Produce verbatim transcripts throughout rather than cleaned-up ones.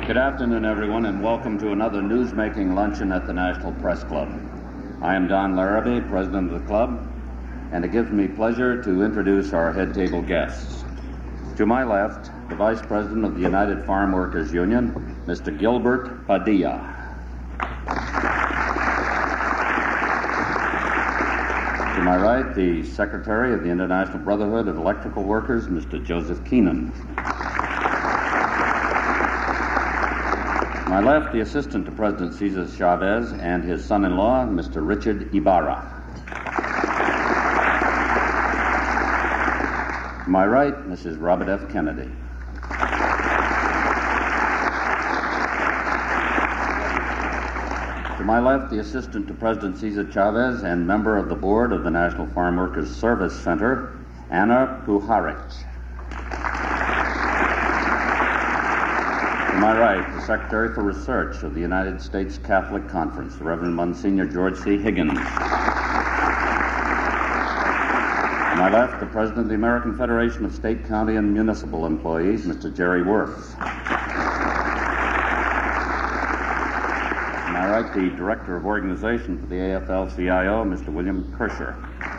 Good afternoon, everyone, and welcome to another newsmaking luncheon at the National Press Club. I am Don Larrabee, president of the club, and it gives me pleasure to introduce our head table guests. To my left, the Vice President of the United Farm Workers Union, Mister Gilbert Padilla. To my right, the Secretary of the International Brotherhood of Electrical Workers, Mister Joseph Keenan. To my left, the Assistant to President Cesar Chavez and his son-in-law, Mister Richard Ibarra. To my right, Missus Robert F. Kennedy. To my left, the Assistant to President Cesar Chavez and member of the board of the National Farm Workers Service Center, Anna Puharich. To my right, the Secretary for Research of the United States Catholic Conference, Reverend Monsignor George C. Higgins. To my left, the President of the American Federation of State, County, and Municipal Employees, Mister Jerry Wirth. To my right, the Director of Organization for the A F L C I O, Mister William Kirscher.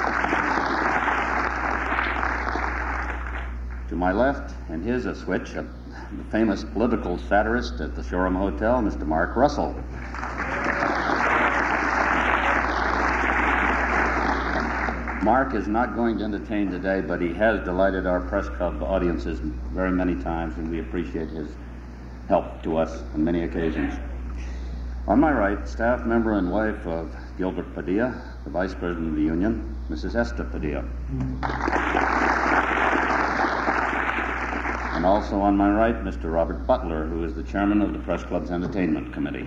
To my left, and here's a switch, a the famous political satirist at the Shoreham Hotel, Mister Mark Russell. Mark is not going to entertain today, but he has delighted our press club audiences very many times, and we appreciate his help to us on many occasions. On my right, staff member and wife of Gilbert Padilla, the Vice President of the Union, Missus Esther Padilla. And also on my right, Mister Robert Butler, who is the chairman of the Press Club's Entertainment Committee.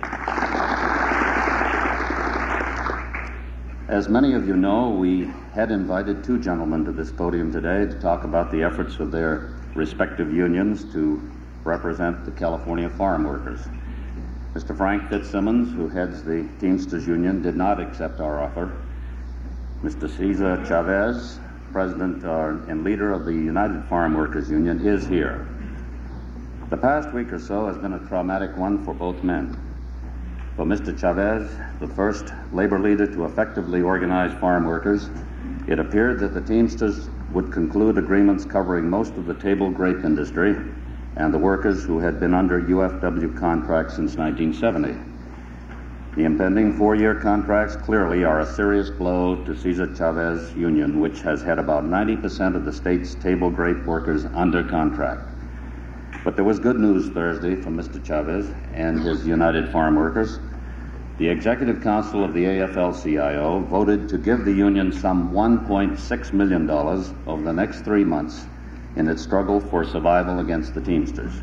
As many of you know, we had invited two gentlemen to this podium today to talk about the efforts of their respective unions to represent the California farm workers. Mister Frank Fitzsimmons, who heads the Teamsters Union, did not accept our offer. Mister Cesar Chavez, President uh, and leader of the United Farm Workers Union, is here. The past week or so has been a traumatic one for both men. For Mister Chavez, the first labor leader to effectively organize farm workers, it appeared that the Teamsters would conclude agreements covering most of the table grape industry and the workers who had been under U F W contracts since nineteen seventy. The impending four-year contracts clearly are a serious blow to Cesar Chavez Union, which has had about ninety percent of the state's table grape workers under contract. But there was good news Thursday from Mister Chavez and his United Farm Workers. The Executive Council of the A F L C I O voted to give the union some one point six million dollars over the next three months in its struggle for survival against the Teamsters.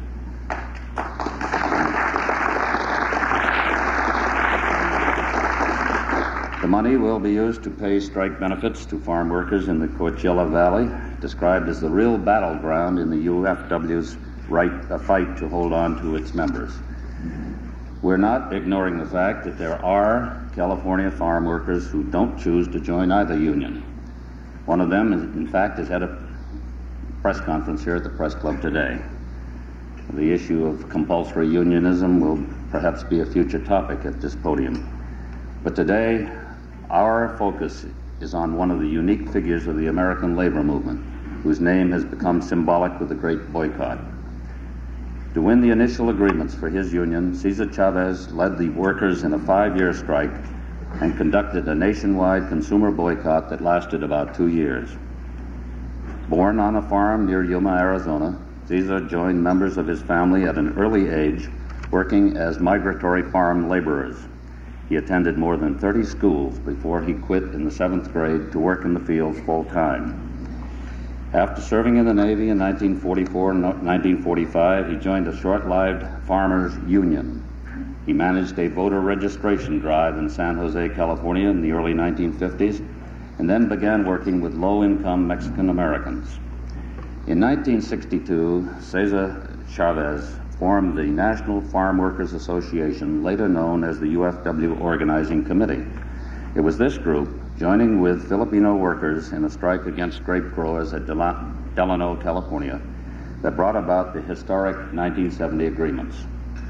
The money will be used to pay strike benefits to farm workers in the Coachella Valley, described as the real battleground in the U F W's right, uh, fight to hold on to its members. We're not ignoring the fact that there are California farm workers who don't choose to join either union. One of them, is, in fact, has had a press conference here at the Press Club today. The issue of compulsory unionism will perhaps be a future topic at this podium. But today, our focus is on one of the unique figures of the American labor movement, whose name has become symbolic with the Great Boycott. To win the initial agreements for his union, Cesar Chavez led the workers in a five-year strike and conducted a nationwide consumer boycott that lasted about two years. Born on a farm near Yuma, Arizona, Cesar joined members of his family at an early age, working as migratory farm laborers. He attended more than thirty schools before he quit in the seventh grade to work in the fields full-time. After serving in the Navy in nineteen forty-four and nineteen forty-five, he joined a short-lived farmers' union. He managed a voter registration drive in San Jose, California in the early nineteen fifties, and then began working with low-income Mexican Americans. In nineteen sixty-two, Cesar Chavez formed the National Farm Workers Association, later known as the U F W Organizing Committee. It was this group, joining with Filipino workers in a strike against grape growers at Delano, California, that brought about the historic nineteen seventy agreements.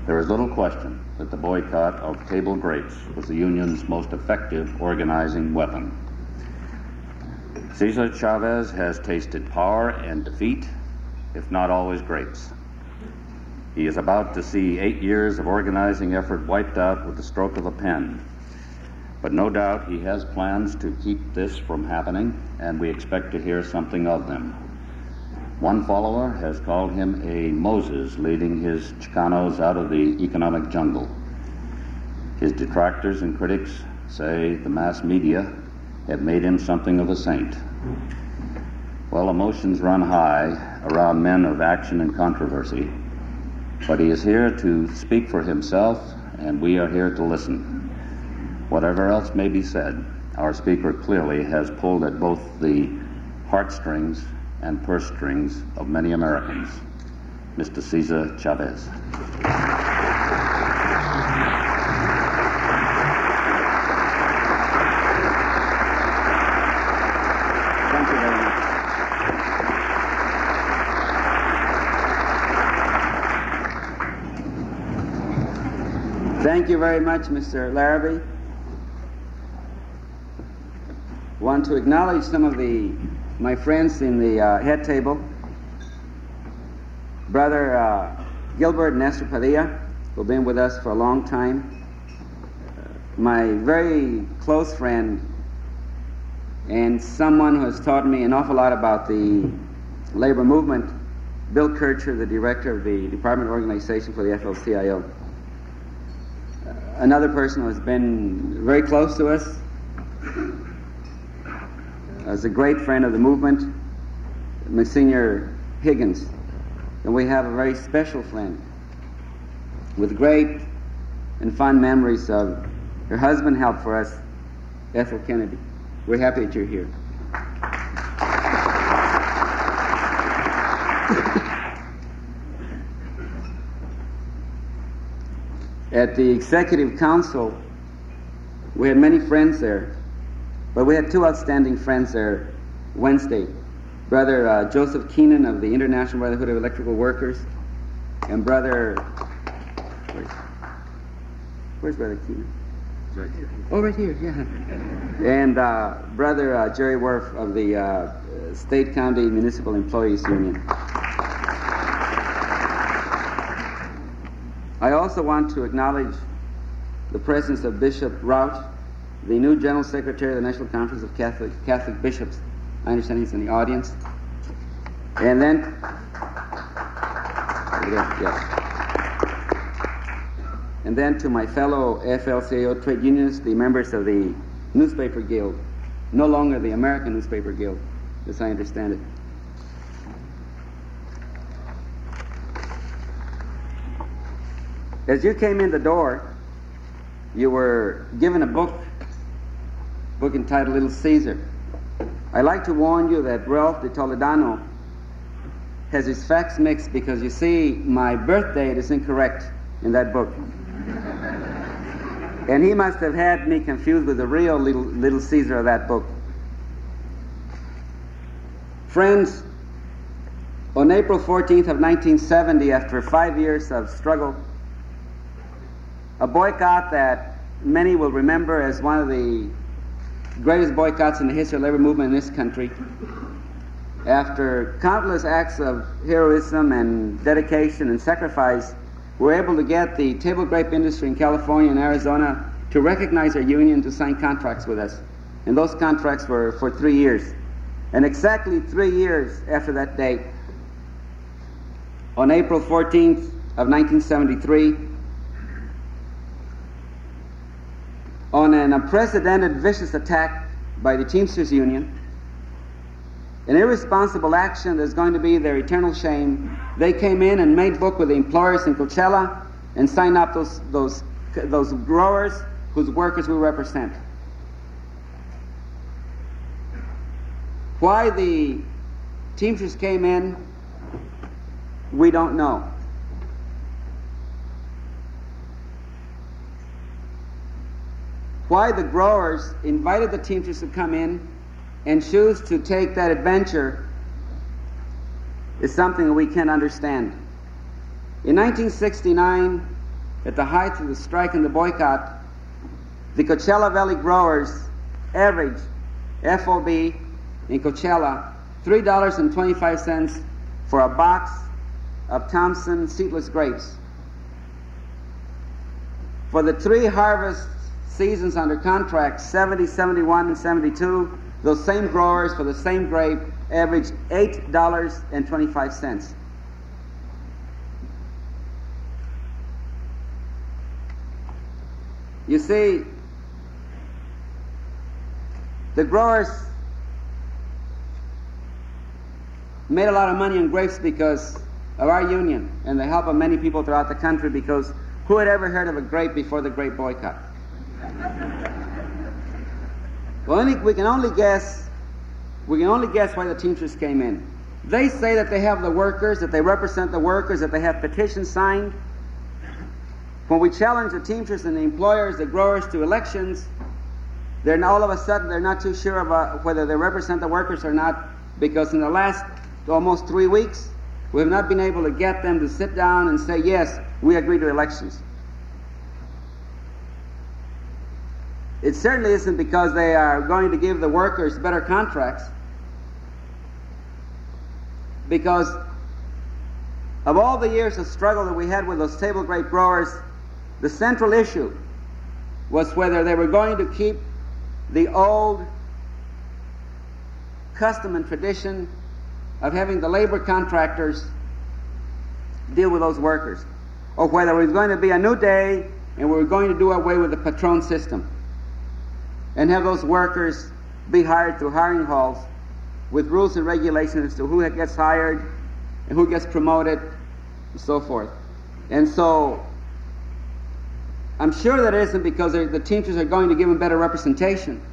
There is little question that the boycott of table grapes was the union's most effective organizing weapon. Cesar Chavez has tasted power and defeat, if not always grapes. He is about to see eight years of organizing effort wiped out with the stroke of a pen. But no doubt he has plans to keep this from happening, and we expect to hear something of them. One follower has called him a Moses leading his Chicanos out of the economic jungle. His detractors and critics say the mass media have made him something of a saint. Well, emotions run high around men of action and controversy, but he is here to speak for himself, and we are here to listen. Whatever else may be said, our speaker clearly has pulled at both the heartstrings and purse strings of many Americans. Mister Cesar Chavez. Thank you very much. Thank you very much, Mister Larrabee. Want to acknowledge some of the my friends in the uh, head table. Brother uh, Gilbert and Esther Padilla, who've been with us for a long time. Uh, my very close friend and someone who has taught me an awful lot about the labor movement, Bill Kircher, the director of the Department of Organization for the F L C I O. Uh, another person who has been very close to us, as a great friend of the movement, Monsignor Higgins. And we have a very special friend with great and fond memories of her husband helped for us, Ethel Kennedy. We're happy that you're here. At the Executive Council, we had many friends there. But we had two outstanding friends there Wednesday. Brother uh, Joseph Keenan of the International Brotherhood of Electrical Workers, and Brother... Where's, where's Brother Keenan? Right here. Oh, right here, yeah. And uh, Brother uh, Jerry Worf of the uh, State County Municipal Employees Union. I also want to acknowledge the presence of Bishop Rauch, the new General Secretary of the National Conference of Catholic, Catholic Bishops. I understand he's in the audience. And then, yes. And then to my fellow F L C A O trade unionists, the members of the Newspaper Guild, no longer the American Newspaper Guild, as I understand it. As you came in the door, you were given a book book entitled Little Caesar. I'd like to warn you that Ralph de Toledano has his facts mixed because, you see, my birth date is incorrect in that book. And he must have had me confused with the real Little, Little Caesar of that book. Friends, on April fourteenth of nineteen seventy, after five years of struggle, a boycott that many will remember as one of the greatest boycotts in the history of the labor movement in this country. After countless acts of heroism and dedication and sacrifice, we were able to get the table grape industry in California and Arizona to recognize our union, to sign contracts with us. And those contracts were for three years. And exactly three years after that date, on April fourteenth of nineteen seventy-three, on an unprecedented vicious attack by the Teamsters Union, an irresponsible action that's going to be their eternal shame, they came in and made book with the employers in Coachella and signed up those, those, those growers whose workers we represent. Why the Teamsters came in, we don't know. Why the growers invited the Teamsters to come in and choose to take that adventure is something that we can't understand. In nineteen sixty-nine, at the height of the strike and the boycott, the Coachella Valley growers average F O B in Coachella three dollars and twenty-five cents for a box of Thompson seedless grapes. For the three harvest seasons under contract, seventy, seventy-one, and seventy-two, those same growers for the same grape averaged eight dollars and twenty-five cents. You see, the growers made a lot of money on grapes because of our union and the help of many people throughout the country, because who had ever heard of a grape before the grape boycott? Well, only, we can only guess, we can only guess why the Teamsters came in. They say that they have the workers, that they represent the workers, that they have petitions signed. When we challenge the Teamsters and the employers, the growers to elections, then all of a sudden they're not too sure about whether they represent the workers or not, because in the last almost three weeks, we have not been able to get them to sit down and say, yes, we agree to elections. It certainly isn't because they are going to give the workers better contracts, because of all the years of struggle that we had with those table grape growers, the central issue was whether they were going to keep the old custom and tradition of having the labor contractors deal with those workers, or whether it was going to be a new day and we were going to do away with the patron system and have those workers be hired through hiring halls with rules and regulations as to who gets hired and who gets promoted and so forth. And so I'm sure that isn't because the Teamsters are going to give them better representation.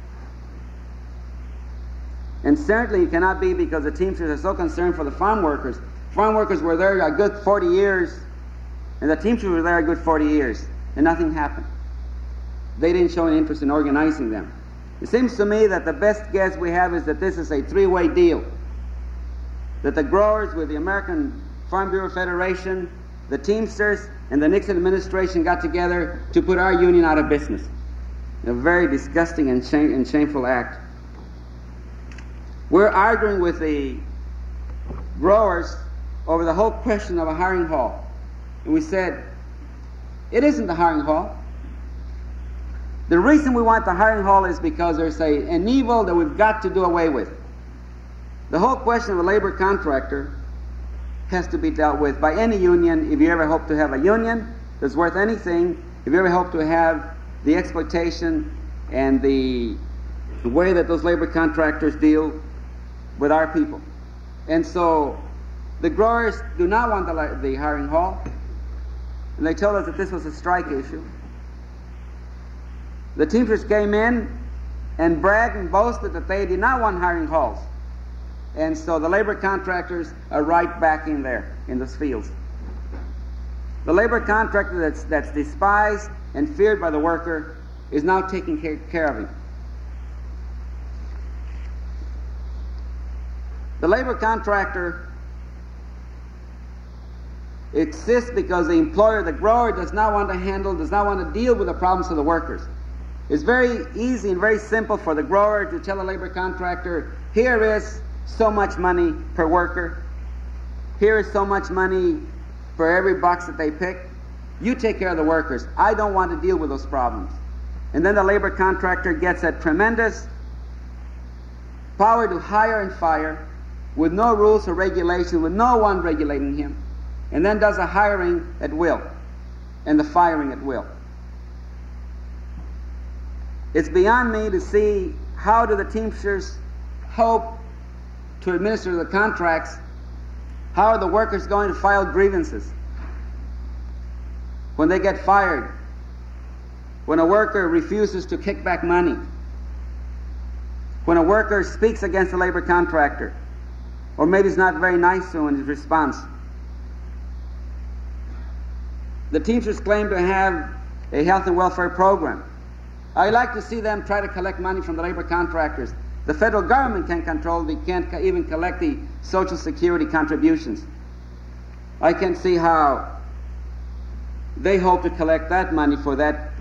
And certainly it cannot be because the Teamsters are so concerned for the farm workers. Farm workers were there a good forty years, and the Teamsters were there a good forty years, and nothing happened. They didn't show any interest in organizing them. It seems to me that the best guess we have is that this is a three-way deal. That the growers with the American Farm Bureau Federation, the Teamsters, and the Nixon administration got together to put our union out of business. A very disgusting and, shame, and shameful act. We're arguing with the growers over the whole question of a hiring hall. And we said, it isn't the hiring hall. The reason we want the hiring hall is because there's a, an evil that we've got to do away with. The whole question of a labor contractor has to be dealt with by any union if you ever hope to have a union that's worth anything, if you ever hope to have the exploitation and the way that those labor contractors deal with our people. And so the growers do not want the, the hiring hall, and they told us that this was a strike issue. The Teamsters came in and bragged and boasted that they did not want hiring halls. And so the labor contractors are right back in there, in those fields. The labor contractor that's, that's despised and feared by the worker is now taking care, care of him. The labor contractor exists because the employer, the grower, does not want to handle, does not want to deal with the problems of the workers. It's very easy and very simple for the grower to tell a labor contractor, here is so much money per worker. Here is so much money for every box that they pick. You take care of the workers. I don't want to deal with those problems. And then the labor contractor gets a tremendous power to hire and fire with no rules or regulations, with no one regulating him, and then does a hiring at will and the firing at will. It's beyond me to see how do the Teamsters hope to administer the contracts. How are the workers going to file grievances when they get fired, when a worker refuses to kick back money, when a worker speaks against a labor contractor, or maybe is not very nice to him in his response. The Teamsters claim to have a health and welfare program. I like to see them try to collect money from the labor contractors. The federal government can control, they can't even collect the Social Security contributions. I can see how they hope to collect that money for that